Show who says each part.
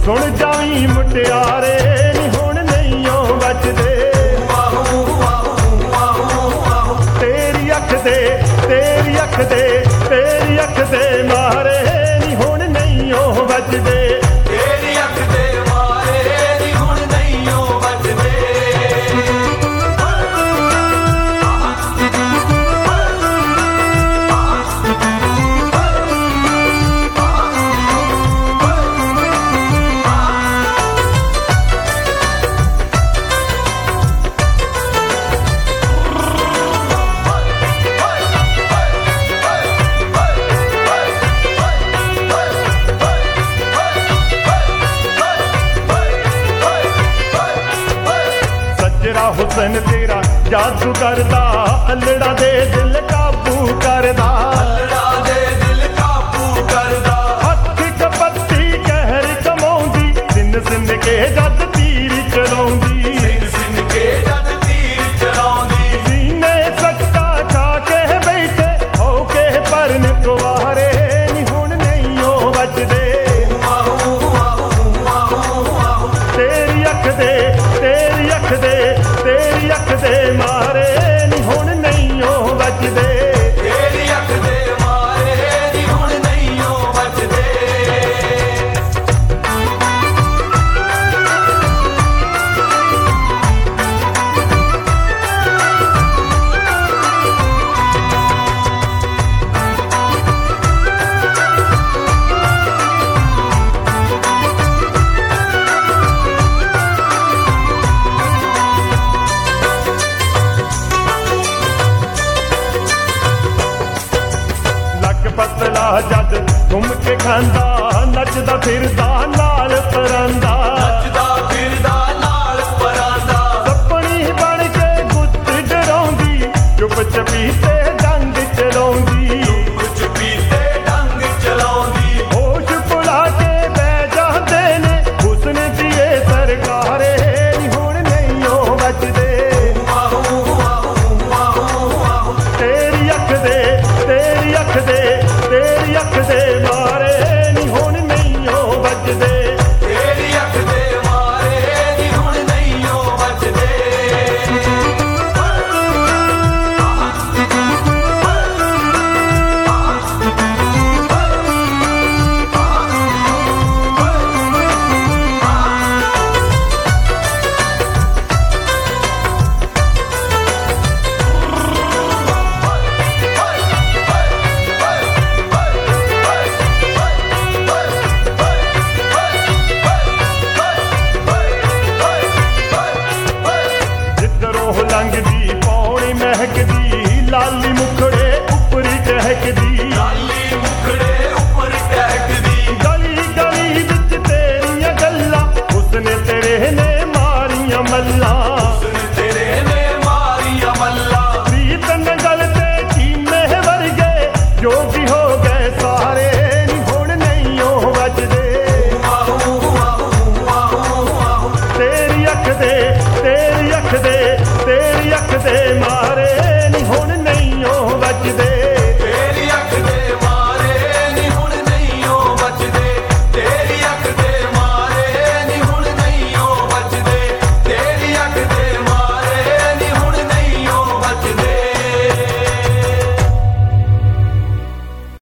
Speaker 1: ਸੁਣ ਜਾਵੀਂ ਮੁਟਿਆਰੇ ਨੀ ਹੁਣ ਨਹੀਂ ਓ ਬਚਦੇ। ਤੇਰੀ ਅੱਖ ਦੇ ਤੇਰੀ ਅੱਖ ਦੇ ਤੇਰੀ ਅੱਖ ਦੇ ਮਾਰੇ ਨੀ ਹੁਣ ਨਹੀਂ ਓ ਬਚਦੇ।
Speaker 2: ਤੇਰੀ ਅੱਖ ਦੇ ਮਾਰੇ ਨੀ ਹੁਣ ਨਹੀਂ ਓ ਬਚਦੇ।
Speaker 1: ਹੁਸਨ ਤੇਰਾ ਜਾਦੂ ਕਰਦਾ ਅਲੜਾ ਦੇ ਦਿਲ ਕਾਬੂ ਕਰਦਾ।
Speaker 2: ਅਲੜਾ ਦੇ ਦਿਲ ਕਾਬੂ ਕਰਦਾ।
Speaker 1: ਹੱਥ ਕਪੱਤੀ ਕਹਿਰ ਕਮਾਉਂਦੀ ਸਿੰਨ ਸਿੰਨ ਕੇ ਜਦ ਤੀਰ ਚਲਾਉਂਦੀ।
Speaker 2: ਸਿੰਨ ਸਿੰਨ ਕੇ ਜਦ ਤੀਰ ਚਲਾਉਂਦੀ।
Speaker 1: ਸੀਨੇ ਸੱਟਾ ਖਾ ਕੇ ਬੈਠੇ ਹੋ ਕੇ ਪਰਨ ਕੁਵਾਰੇ ਨੀ ਹੁਣ ਨਹੀਂ ਓ ਬਚਦੇ। ਤੇਰੀ ਅੱਖ ਦੇ ਤੇਰੀ ਅੱਖ ਦੇ ਤੇਰੀ ਅੱਖ ਦੇ ਮਾਰੇ ਨੀ ਹੁਣ ਨਹੀਂ ਓ ਬਚਦੇ।
Speaker 2: ਤੇਰੀ ਅੱਖ ਦੇ ਮਾਰੇ ਨੀ ਹੁਣ ਨਹੀਂ ਓ ਬਚਦੇ।
Speaker 1: ਪਤਲਾ ਜਦ ਘੁੰਮ ਕੇ ਖਾਂਦਾ ਨੱਚਦਾ ਫਿਰਦਾ